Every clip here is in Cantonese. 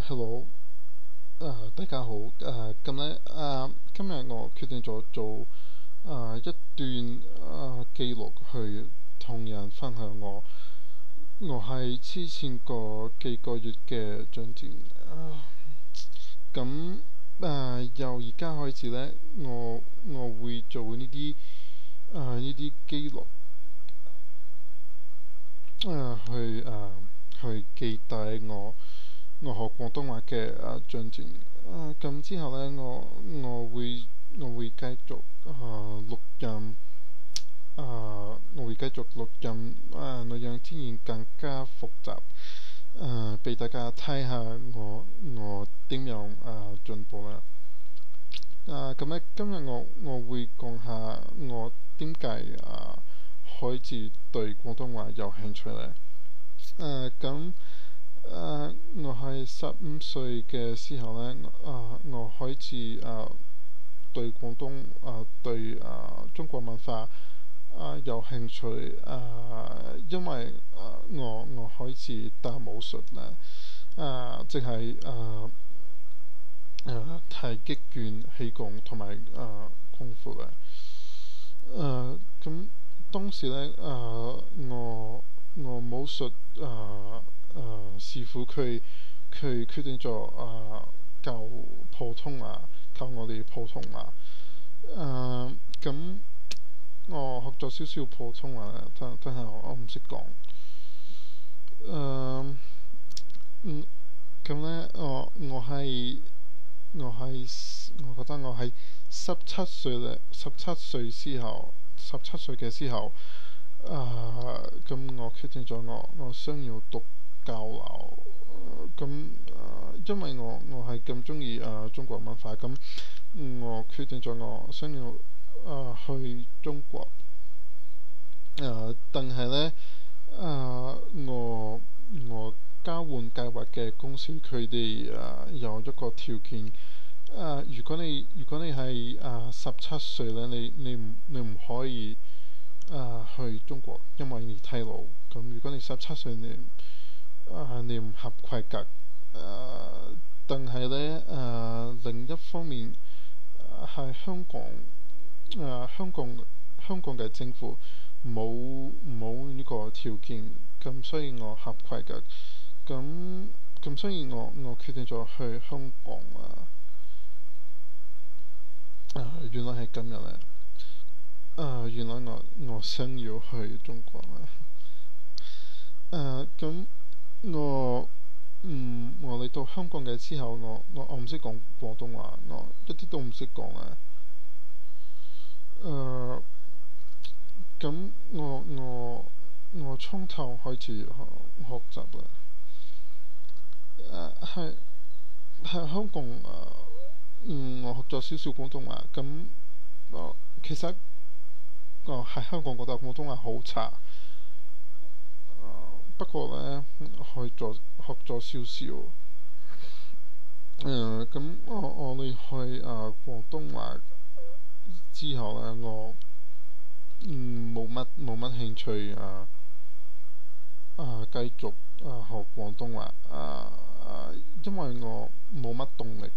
Hello，大家好。今日我決定咗做一段記錄去同人分享我喺之前個幾個月嘅進展。由而家開始呢，我會做呢啲記錄，去記低我學廣東話嘅進展。咁之後呢，我會繼續錄音。我會繼續錄音，內容自然更加複雜。俾大家睇下我點樣進步啦。今日我會講下我點解開始對廣東話有興趣咧。我喺15歲嘅時候咧，我開始對廣東對中國文化有興趣。因為我開始打武術啦，即係太極拳、氣功同埋功夫啦。咁當時咧，我武術師傅佢決定咗教普通話，教我哋普通話。咁我學咗少少普通話啦，但係我唔識講。咁咧，我覺得我喺十七歲嘅時候，咁我決定咗我想要讀交流。因為我係咁中意中國文化，咁我決定咗我想要去中國。但係咧，我交換計劃嘅公司佢哋有一個條件。如果你係17歲咧，你唔可以去中國，因為你太老。咁如果你17歲，你唔合規格。但係咧，另一方面係香港嘅政府冇呢個條件，咁所以我合規格。咁所以我決定咗去香港啦。原來係今日咧。原來我想要去中國啦。我嚟到香港嘅之後，我唔識講廣東話，我一啲都唔識講啦。我從頭開始學習啦。喺香港我學咗少少廣東話。其實喺香港覺得廣東話好差。不過咧，學咗少少。我離開廣東話之後咧，我冇乜興趣繼續學廣東話。因為我冇乜動力。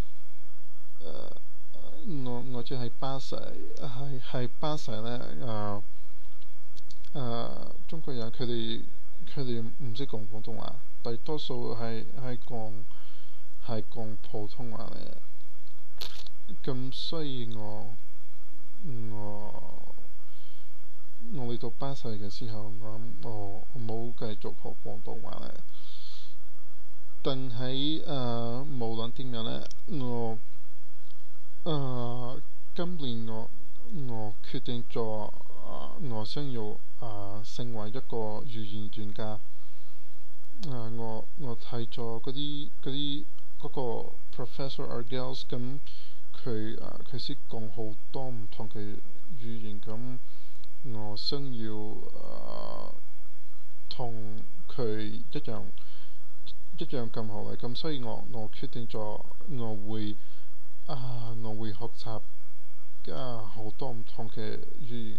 我只係巴西，係巴西咧。中國人佢哋唔識講廣東話，大多數係講普通話嚟。咁所以我嚟到巴西嘅時候，我冇繼續學廣東話嚟。但係無論點樣咧，今年我決定咗我想要成為一個語言專家。我睇咗嗰個 Professor Argels，咁佢識講好多唔同嘅語言。咁我想要同佢一樣咁好嘅。咁所以我決定咗我會學習好多唔同嘅語言。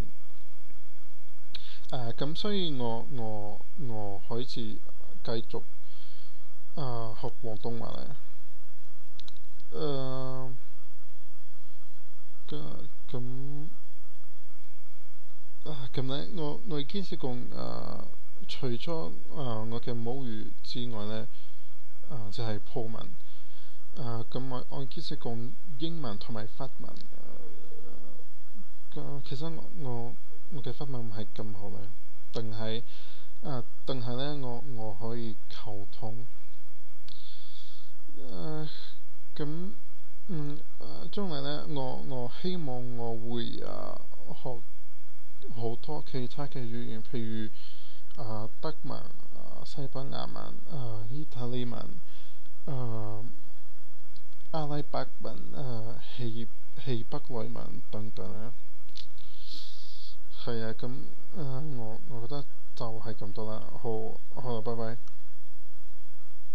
咁所以我開始繼續學廣東話咧。咁咧，我已經識講除咗我嘅母語之外咧，就係葡文。咁我已經識講英文同埋法文。其實我嘅法文唔係咁好咧，但係咧我可以溝通。咁將來咧，我希望我會學好多其他嘅語言，譬如德文、西班牙文、意大利文、阿拉伯文、希伯來文等等咧。係啊，咁我覺得就係咁多啦。好啦，拜拜。